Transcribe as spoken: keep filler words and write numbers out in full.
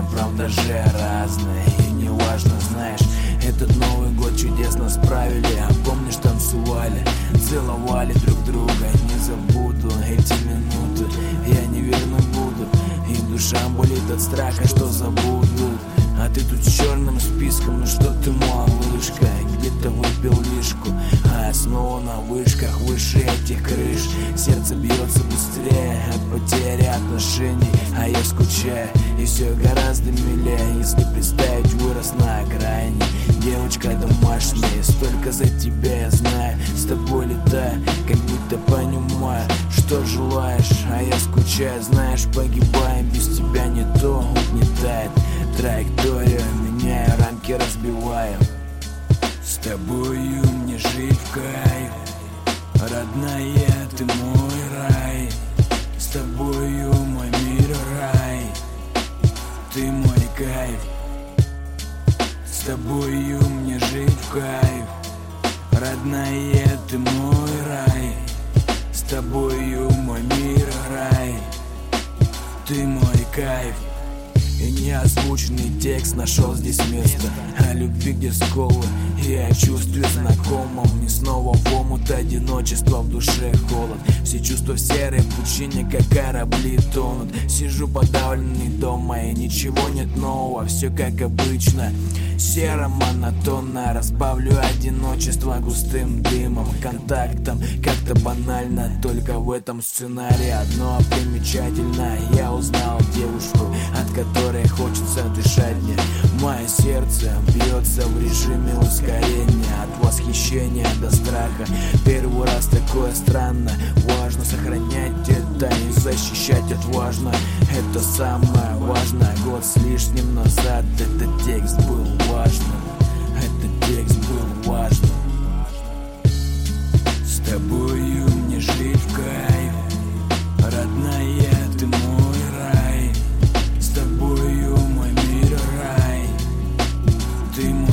правда же разная. И не важно, знаешь, этот Новый год чудесно справили. А помнишь, танцевали, целовали друг друга. Не забуду эти минуты, я не верну буду. И душа болит от страха, что забудут. А ты тут с черным списком, ну что ты, малышка? Где-то выпил лишку, а я снова на вышках, выше этих крыш. Сердце бьется быстрее от потери отношений, а я скучаю, и все гораздо милее, если представить, вырос на окраине. Девочка домашняя, столько за тебя я знаю. С тобой летаю, как будто понимаю, что желаешь, а я скучаю, знаешь, погибаем, без тебя не то угнетает. Траекторию меняю, рамки разбиваю. С тобою мне жить в кайф, родная, ты мой рай. С тобою мой мир рай, ты мой кайф. С тобою мне жить в кайф, родная, ты мой рай. С тобою мой мир рай, ты мой кайф. И неозвученный текст нашел здесь место о любви, где сколы, и о чувстве знакомом. Не снова в омут одиночества, в душе холод. Все чувства в серой пучине, как корабли тонут. Сижу подавленный дома, и ничего нет нового, все как обычно. Серо, монотонно, разбавлю одиночество густым дымом, контактом, как-то банально. Только в этом сценарии одно примечательно: я узнал девушку, от которой хочется дышать мне. Мое сердце бьется в режиме ускорения, от восхищения до страха. Первый раз такое странно. Важно сохранять это и защищать отважно. Это самое важное. Год с лишним назад этот текст был важным. Этот текст был важным. С тобою мне жить в кайф, родная, ты мой рай. С тобою мой мир рай, ты мой